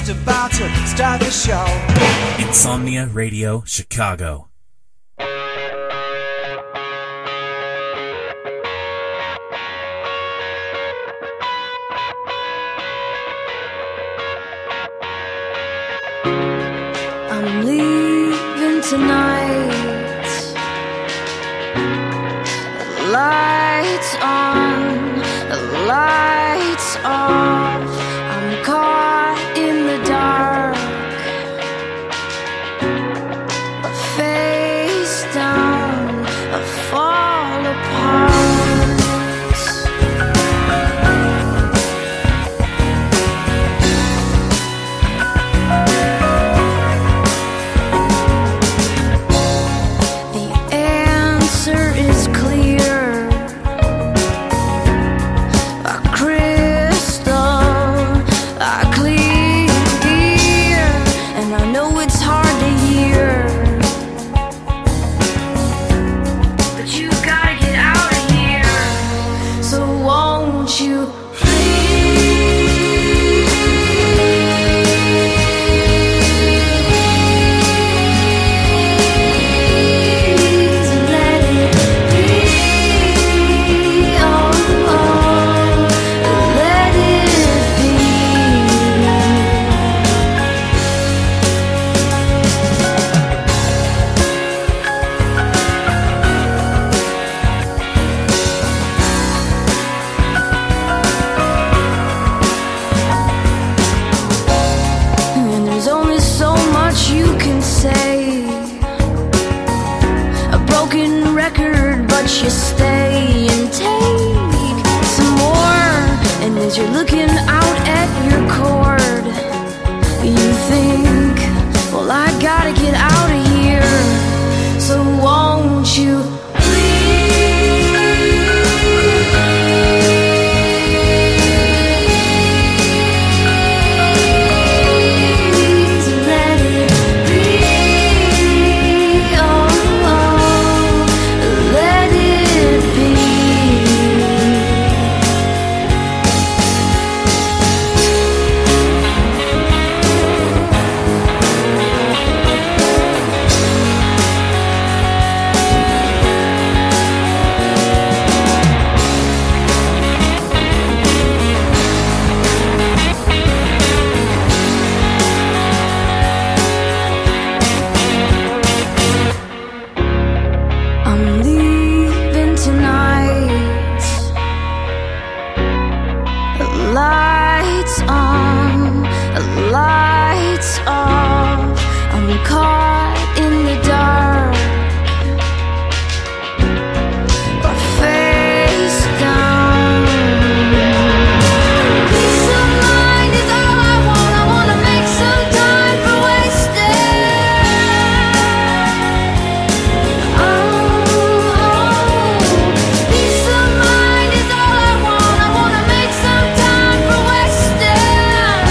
just about to start the show. Insomnia Radio Chicago. I'm leaving tonight. Lights on, lights off. I'm caught in the dark. Face down, I fall apart. The answer is clear. A crystal, a clear, and I know it's hard to hear. But you gotta get out of here. So won't you please let it be? Oh, let it be. And there's only so much you can say. A broken record, but you stay and take some more. And as you're looking out at your cord, you think, well, I gotta get out of here. So won't you please let it be? Oh, let it be. I'm leaving tonight. Lights on, lights off. I'm caught in the dark. Face down. Peace of mind is all I want. I wanna make some time for wasting. Peace of mind is all I want. I wanna make some time for wasting.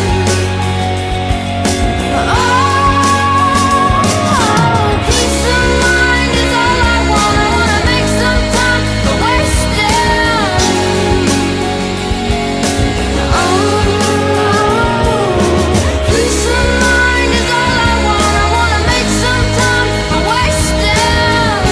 Peace of mind is all I want. I wanna make some time for wasting. Peace of mind is all I want. I wanna make some time for wasting.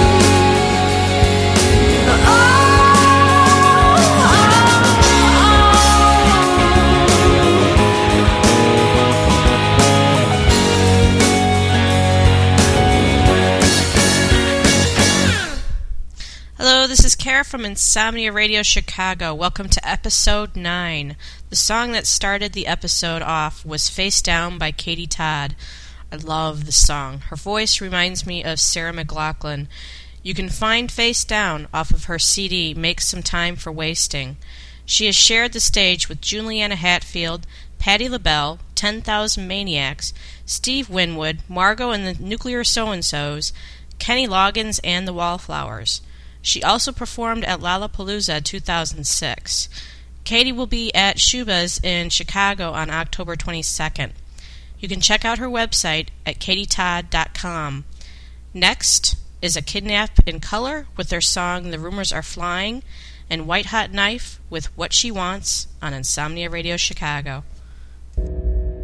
Hello, this is Kara from Insomnia Radio Chicago. Welcome to episode 9. The song that started the episode off was Face Down by Katie Todd. I love the song. Her voice reminds me of Sarah McLachlan. You can find Face Down off of her CD, Make Some Time for Wasting. She has shared the stage with Juliana Hatfield, Patti LaBelle, 10,000 Maniacs, Steve Winwood, Margo and the Nuclear So-and-Sos, Kenny Loggins, and the Wallflowers. She also performed at Lollapalooza 2006. Katie will be at Shuba's in Chicago on October 22nd. You can check out her website at katietodd.com. Next is A Kidnap in Color with their song The Rumors Are Flying, and White Hot Knife with What She Wants on Insomnia Radio Chicago.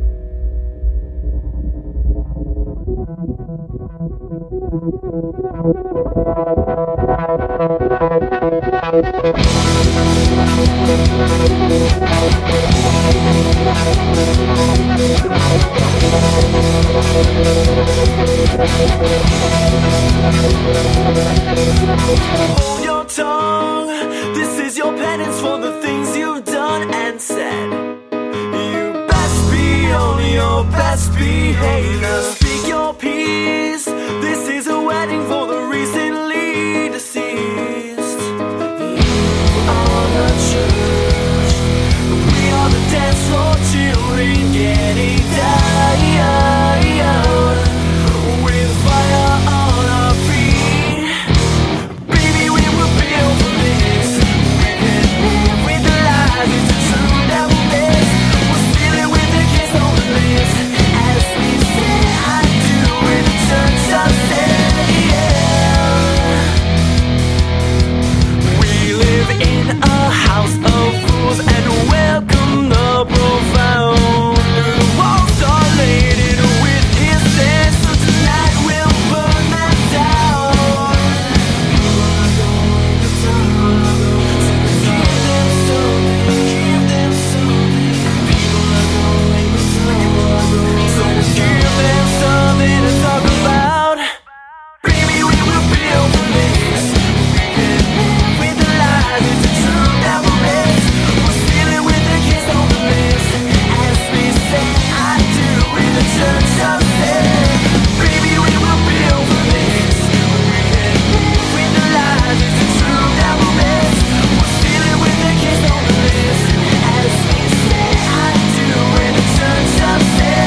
Hold your tongue. This is your penance for the things you've done and said. You best be on your best behavior. Speak your peace. This is a wedding for the recently deceased. You are the church. We are the dance floor children getting down with fire on our feet. Baby, we were built for this. We can live with the lies. It's a true devil miss. We're stealing with the kiss on the lips. As we say I do in the church of Satan. We live in a house of fools and welcome the profound. The walls are laden with his sins, so tonight we'll burn them down. Give them something, give them something. People are going to so give them something to talk about. Baby, we were built for this. We can live with the lies. It's a true devil miss. We're stealing with the kiss on the lips. As we say I do in the church of sin. Baby, we were built for this. We can live with the lies. It's a true devil miss. We're stealing with the kiss on the lips. As we say I do in the church of sin.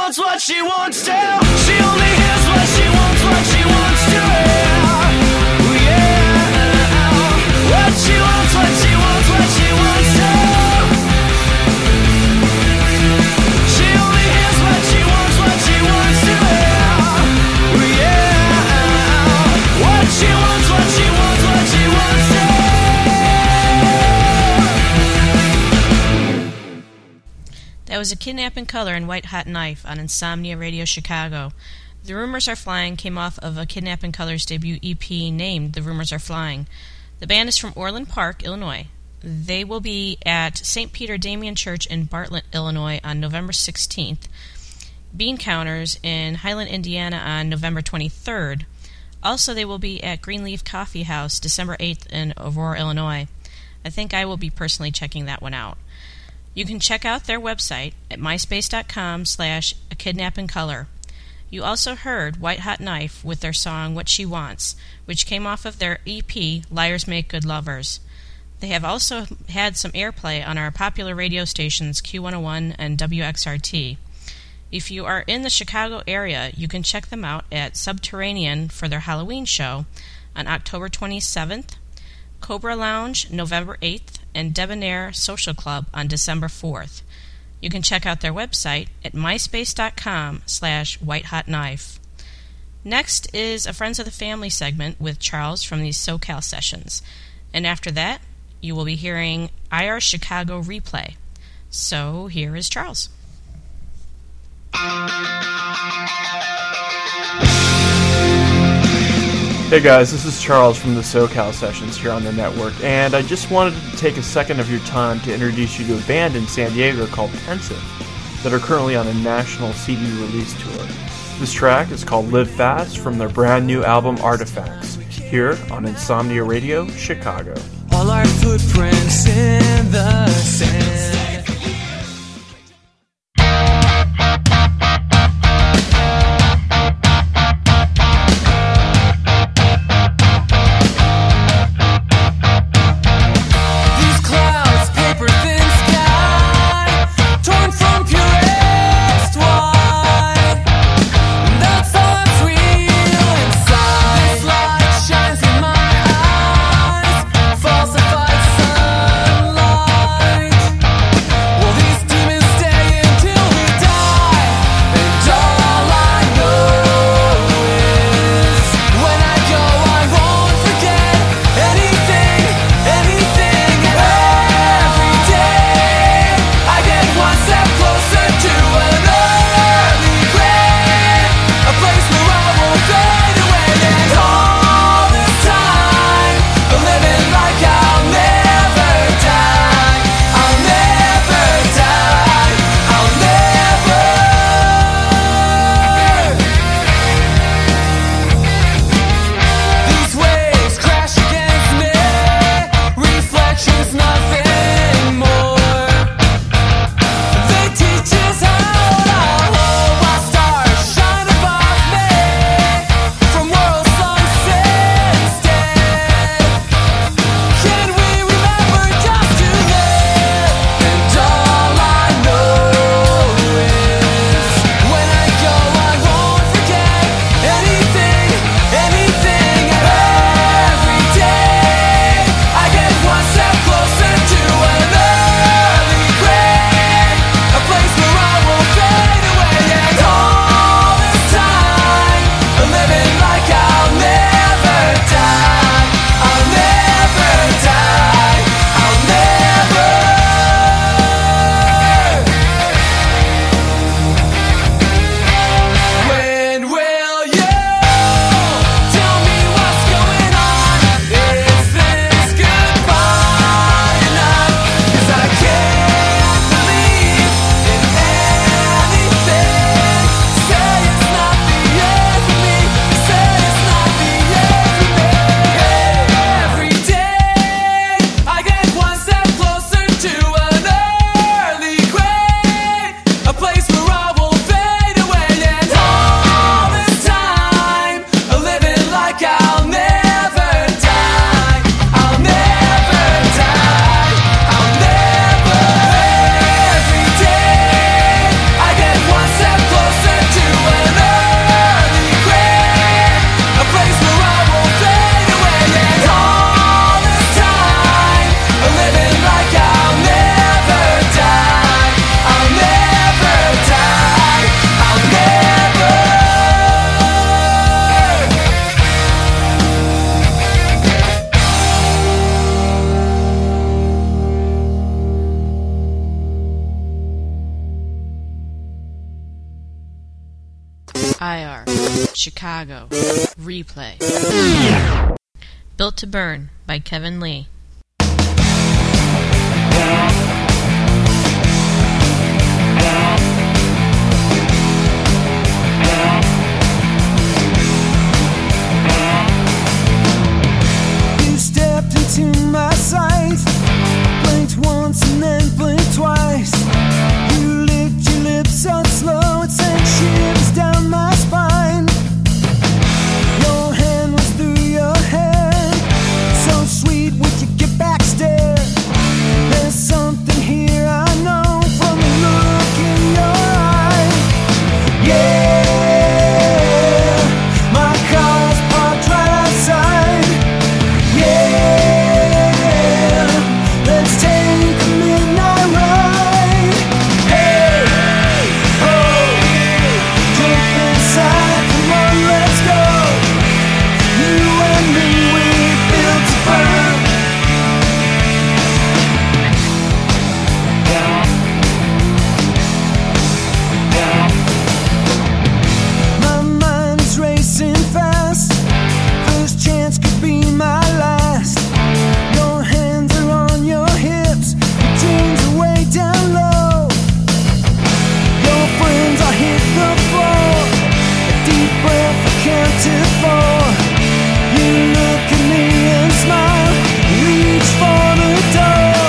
wants what she wants to. She only hears what she wants to hear. Oh yeah. What she wants to. She only hears what she wants to hear. Oh yeah. What she wants to. That was A Kidnap in Color and White Hot Knife on Insomnia Radio Chicago. The Rumors Are Flying came off of A Kidnap in Color's debut EP named The Rumors Are Flying. The band is from Orland Park, Illinois. They will be at St. Peter Damian Church in Bartlett, Illinois on November 16th, Bean Counters in Highland, Indiana on November 23rd. Also, they will be at Greenleaf Coffee House December 8th in Aurora, Illinois. I think I will be personally checking that one out. You can check out their website at myspace.com/akidnapincolor. You also heard White Hot Knife with their song What She Wants, which came off of their EP Liars Make Good Lovers. They have also had some airplay on our popular radio stations Q101 and WXRT. If you are in the Chicago area, you can check them out at Subterranean for their Halloween show on October 27th, Cobra Lounge November 8th, and Debonair Social Club on December 4th. You can check out their website at myspace.com/whitehotknife. Next is a Friends of the Family segment with Charles from the SoCal Sessions. And after that, you will be hearing IR Chicago Replay. So here is Charles. Hey guys, this is Charles from the SoCal Sessions here on the network, and I just wanted to take a second of your time to introduce you to a band in San Diego called Pensive that are currently on a national CD release tour. This track is called Live Fast from their brand new album Artifacts, here on Insomnia Radio, Chicago. All our footprints in the sand. Falsified sunlight. IR, Chicago, Replay. Built to Burn by Kevin Lee. You stepped into my sight, blinked once and then blinked twice. You licked your lips so slow it sent shivers down my spine. Your hand was through your hair, so sweet would you get back stare. There's something here I know from the look in your eye. Yeah, my car's parked right outside. Yeah, let's take a midnight ride. Hey, oh, jump inside, come on, let's go. You and me, we're built to burn. My mind is racing fast. First chance could be my last. Your hands are on your hips, your dreams are way down low. Your friends are hit the floor. A deep breath, I count to 4. You look at me and smile, reach for the door.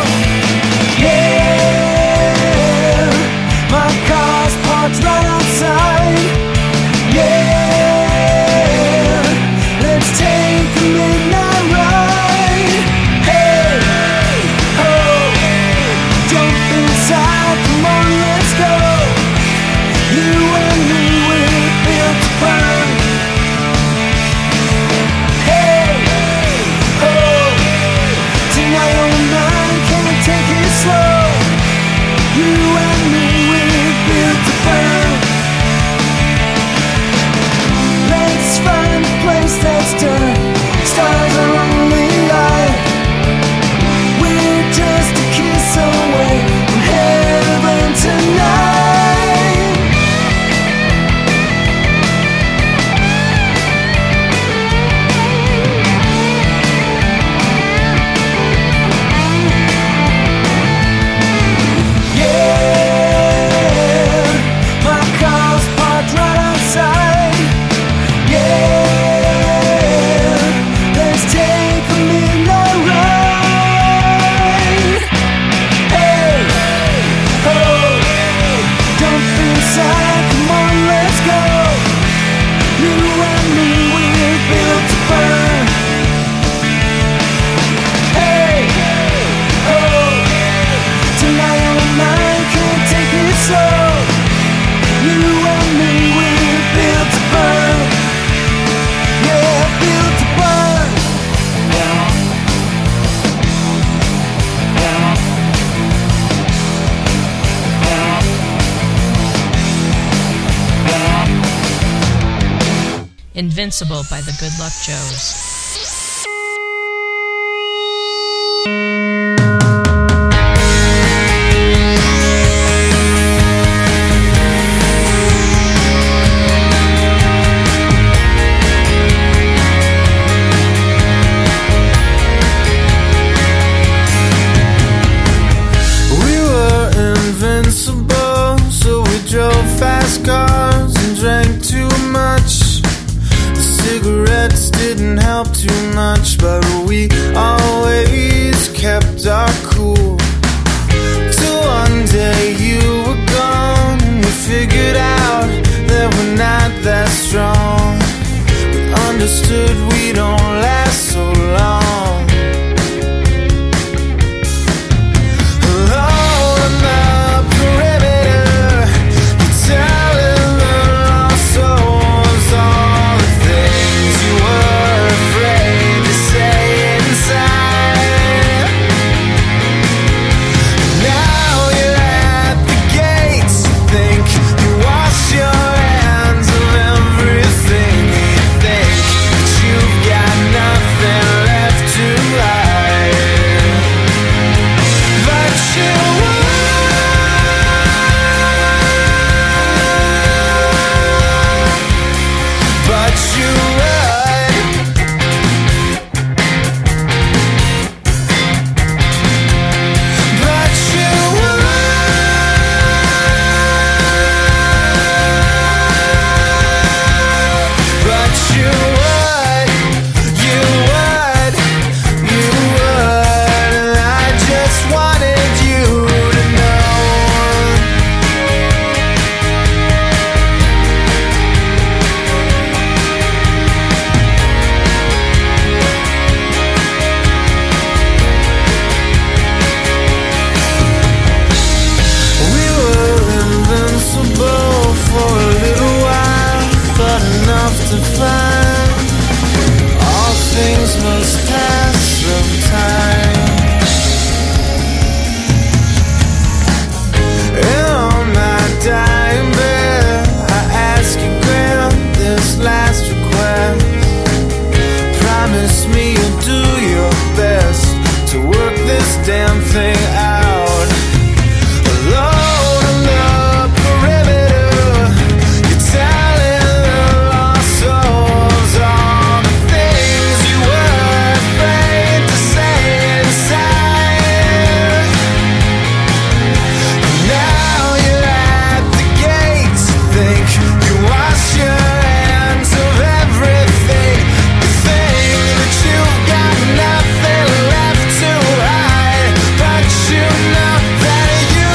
Yeah, my car's parked right outside. Yeah, let's take a midnight ride. Hey, oh, jump inside, come on, let's go. You and me, we're built to burn. Hey, oh, tonight on mine, can't take it slow. You and me, we're built to burn. Let's find a place that's dark. Stars are only light. We're just a kiss away from heaven tonight. Yeah, my car's parked right outside. Yeah, let's take a midnight ride. Hey, oh, jump inside, come on, let's go. You and me, we're built to burn. Hey, oh, tonight on mine, can't take it slow. You and me, we're built to burn. Yeah, built to burn. Invincible by the Good Luck Joes. We were invincible, so we drove fast cars and drank too much. The cigarettes didn't help too much, but we always kept our cool. Till one day you were gone, and we figured out that we're not that strong. We understood we don't last so long. Alone on the perimeter, you're telling the lost souls all the things you were afraid to say inside. Now you're at the gates, you think you wash your hands of everything. You think that you've impossible for a little while, but enough to find all things must pass sometime. And on my dying bed, I ask you grant this last request. Promise me you'll do your best to work this damn thing out. Alone on the perimeter, you're telling the lost souls all the things you were afraid to say inside. Now you're at the gates, you think you wash your hands of everything. You think that you've got nothing left to hide, but you know that you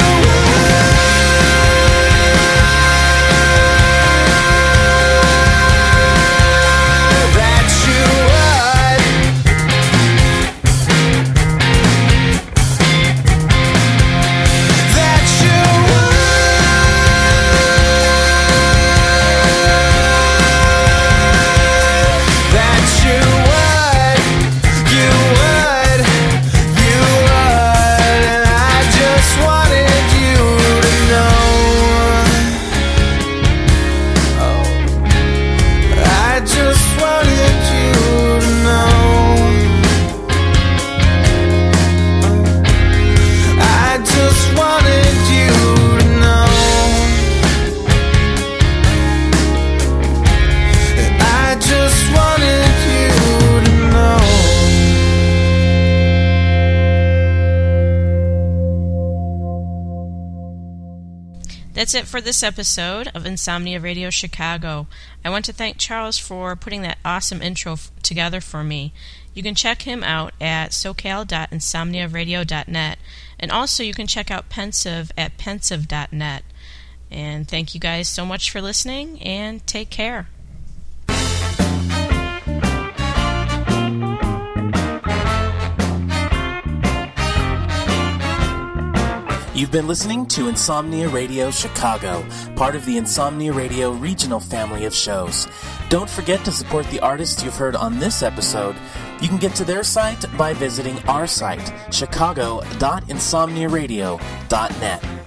That's it for this episode of Insomnia Radio Chicago. I want to thank Charles for putting that awesome intro together for me. You can check him out at socal.insomniaradio.net, and also you can check out Pensive at pensive.net. And thank you guys so much for listening, and take care. You've been listening to Insomnia Radio Chicago, part of the Insomnia Radio regional family of shows. Don't forget to support the artists you've heard on this episode. You can get to their site by visiting our site, chicago.insomniaradio.net.